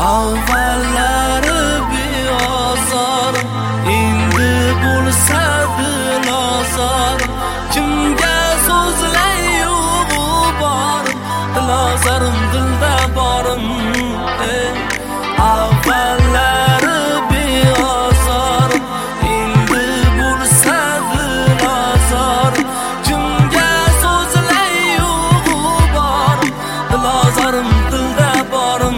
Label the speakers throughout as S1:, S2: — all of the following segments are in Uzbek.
S1: Avvallari beozor, endi bo'lsa dilozor. Kimga so'zlay yo'g'u bor, dilozorim dilda borim. Avvallari beozor, endi bo'lsa dilozor. Kimga so'zlay yo'g'u bor, dilozorim dilda borim.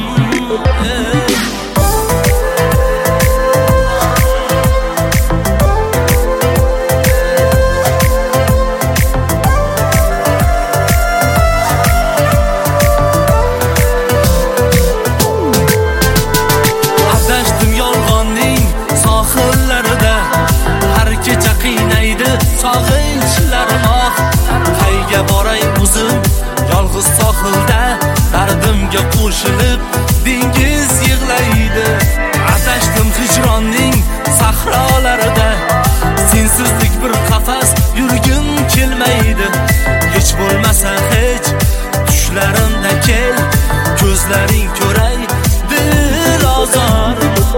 S1: Adashdim yolg'onning sohillarida, har kecha qiynaydi sog'inchlarim. Qayga boray o'zim yolg'iz sohilda, dardimga qo'shilib dengiz yig'laydi. Adashdim hijronning sahrolarida, sensizlik bir qafas yurgim kelmaydi. Hech bo'lmasa hech tushlarimda kel, ko'zlaring ko'ray dilozor.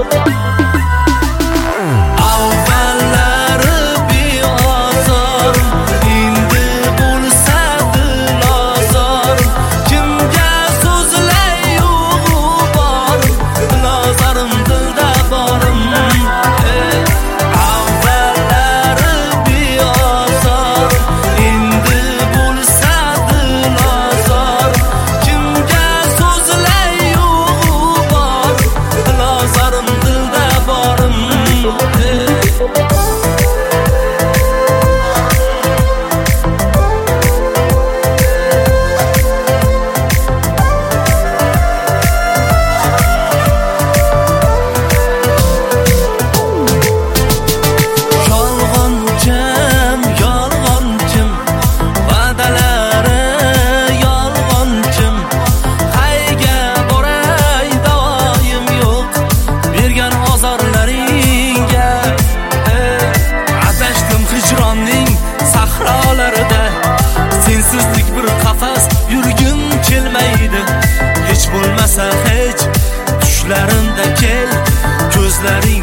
S1: Avvallari beozor, endi bo'lsa dilozor. Kimga so'zlay yo'g'u bor, dilozorim dilda borim. Avvallari beozor, endi bo'lsa dilozor. Kimga so'zlay yo'g'u bor, dilozorim dilda borim. Yolg'onchim, yolg'onchim, va'dalari yolg'onchim. Qayga boray doim yo'q bergan ozorlaringga. Adashdim hijronning sahrolarida, sensizlik bir qafas yurgim kelmaydi. Hech bo'lmasa hech tushlarimda kel, ko'zlaring